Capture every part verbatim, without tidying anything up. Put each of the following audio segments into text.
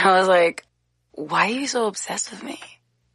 I was like, why are you so obsessed with me?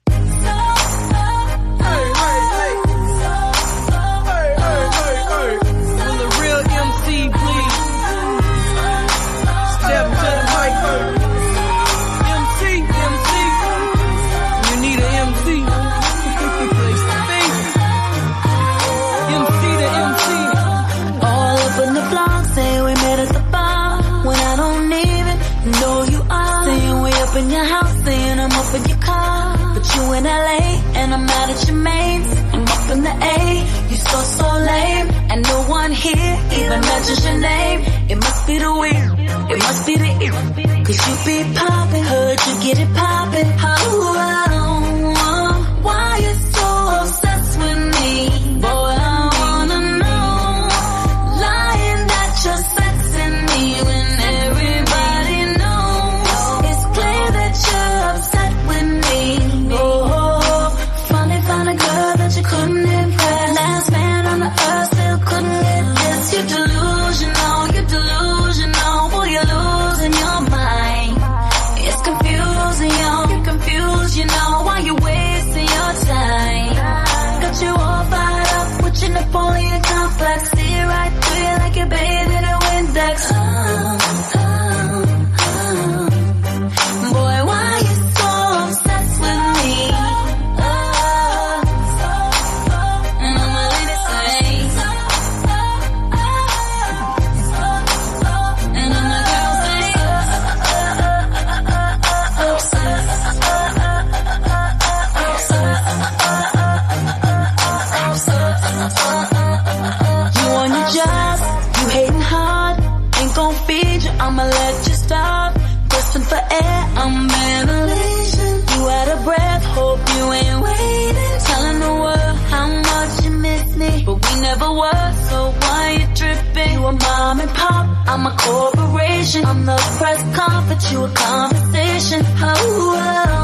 In your house, saying I'm up in your car, but you in L A, and I'm out at your mains. I'm up in the A, you so, so lame, and no one here even mentions your name. It must be the weird, it must be the ear, cause you be poppin', heard you get it poppin'. Oh, oh, oh, why you so obsessed with me? Boy, I wanna know, lying that you're sexing me when everybody upset with me. Oh, finally found a girl that you couldn't impress. Last man on the earth still couldn't get this. You're delusional, you're delusional. Boy, you're losing your mind. It's confusing, yo, you're confused, you know. Why you wasting your time? Got you all fired up with your Napoleon complex. See right through you like you're bathed in a Windex. Oh, oh, oh. Boy, why you so obsessed with me? Oh, and all my ladies say, and all my girls say, you on your job, you hating hard, ain't gon' feed you, I'ma let you starve. Grasping for air, I'm ventilation. You out of breath, hope you ain't waiting. Telling the world how much you miss me, but we never were, so why you tripping? You a mom and pop, I'm a corporation. I'm the press conference, you a conversation. Oh, oh.